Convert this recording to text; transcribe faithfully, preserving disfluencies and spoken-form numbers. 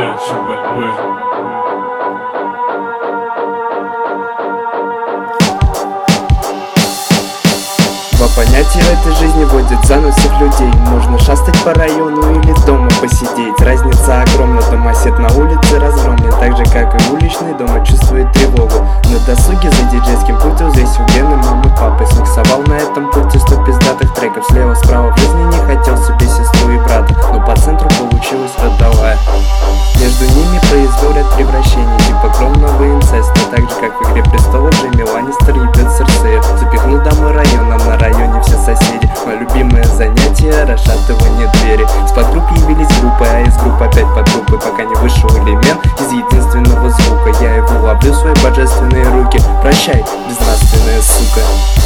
дальше борьбы. Два понятия в этой жизни водят за нос всех людей. Можно шастать по району или дома посидеть. Разница огромна, домосед на улице разгромлен, так же как и уличный дома чувствует тревогу. На досуге за диджейским пультом здесь у Гены мамы папы. Смиксовал на этом пульте сто пиздатых треков. Слева справа в жизни не хотел себе сестру и брата, но по центру получилась родовая. Между ними произвел ряд превращений, типа кровного инцеста. Так же как в «Игре престолов» Джейми Ланнистер ебет Серсею. Запихнул домой район, а на районе все соседи. Мое любимое занятие — расшатывание двери. С подгрупп явились группы, а из групп опять подгруппы, пока не вышел элемент из единственного звука. Я его ловлю в свои божественные руки. Прощай, безнравственная сука.